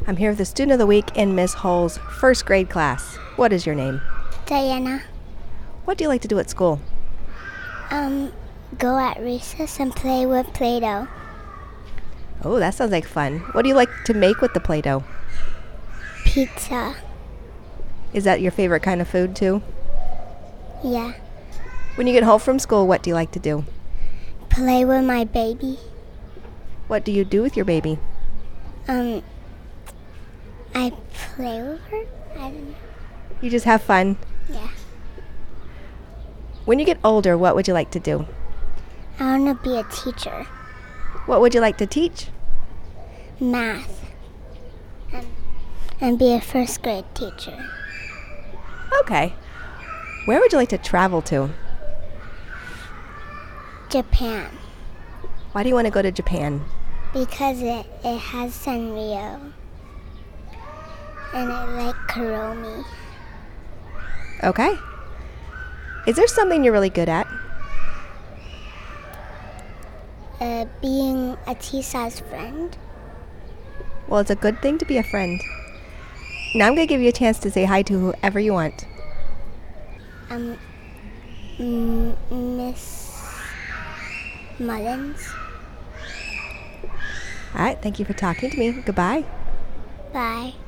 I'm here with the student of the week in Miss Hull's first grade class. What is your name? Diana. What do you like to do at school? Go at recess and play with Play-Doh. Oh, that sounds like fun. What do you like to make with the Play-Doh? Pizza. Is that your favorite kind of food too? Yeah. When you get home from school, what do you like to do? Play with my baby. What do you do with your baby? I play with her. I don't know. You just have fun. Yeah. When you get older, what would you like to do? I want to be a teacher. What would you like to teach? Math. And be a first grade teacher. Okay. Where would you like to travel to? Japan. Why do you want to go to Japan? Because it has Sanrio. And I like Kuromi. Okay. Is there something you're really good at? Being a Tisa's friend. Well, it's a good thing to be a friend. Now I'm going to give you a chance to say hi to whoever you want. Miss Mullins. All right, thank you for talking to me. Goodbye. Bye.